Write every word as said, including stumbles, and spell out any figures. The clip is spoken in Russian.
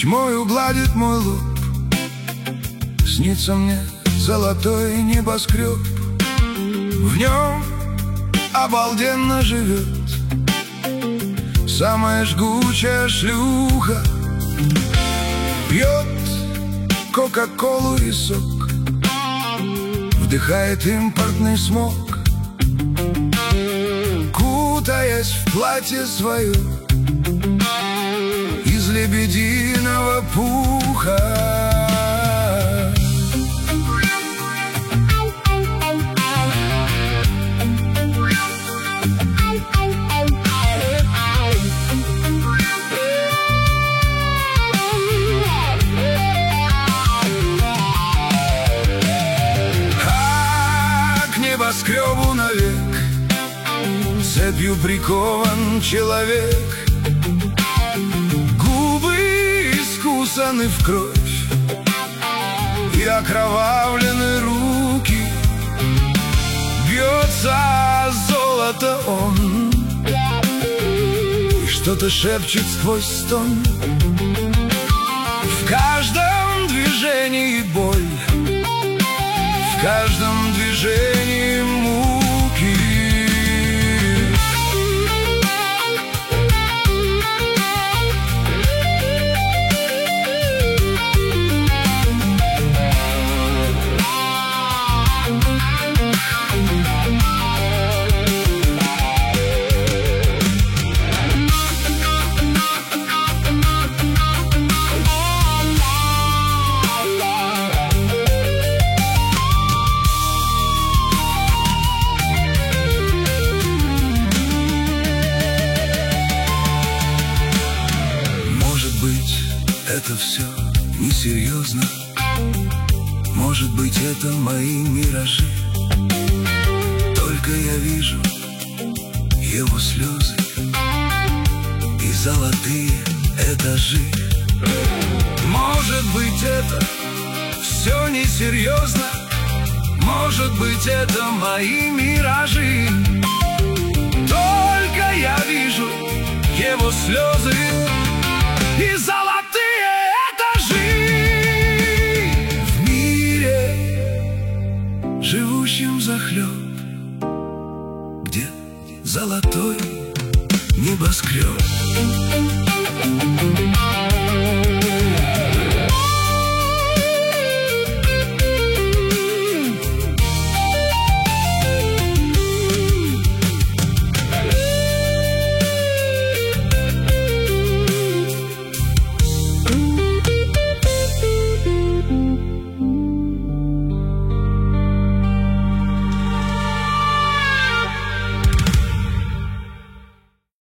Тьмою гладит мой лоб. Снится мне золотой небоскреб. В нем обалденно живет самая жгучая шлюха. Пьет кока-колу и сок, вдыхает импортный смог, кутаясь в платье свое из лебединого пуха. Небоскребу навек цепью прикован человек. Губы искусаны в кровь и окровавлены руки. Бьется золото он и что-то шепчет сквозь стон. В каждом движении боль, в каждом движении муки. Это все несерьезно. Может быть, это мои миражи. Только я вижу его слезы и золотые этажи. Может быть, это все несерьезно. Может быть, это мои миражи. Только я вижу его слезы и золотые живущим захлеб, где золотой небоскреб.